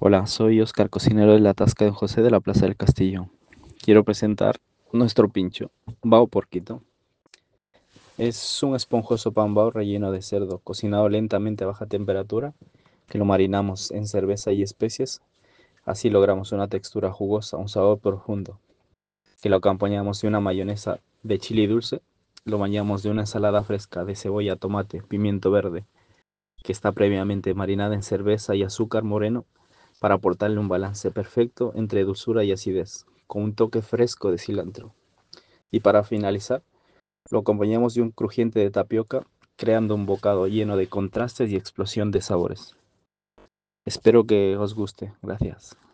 Hola, soy Oscar, cocinero de la Tasca de José de la Plaza del Castillo. Quiero presentar nuestro pincho, bao porquito. Es un esponjoso pan bao relleno de cerdo, cocinado lentamente a baja temperatura, que lo marinamos en cerveza y especias. Así logramos una textura jugosa, un sabor profundo, que lo acompañamos de una mayonesa de chile dulce. Lo bañamos de una ensalada fresca de cebolla, tomate, pimiento verde, que está previamente marinada en cerveza y azúcar moreno para aportarle un balance perfecto entre dulzura y acidez, con un toque fresco de cilantro. Y para finalizar, lo acompañamos de un crujiente de tapioca, creando un bocado lleno de contrastes y explosión de sabores. Espero que os guste. Gracias.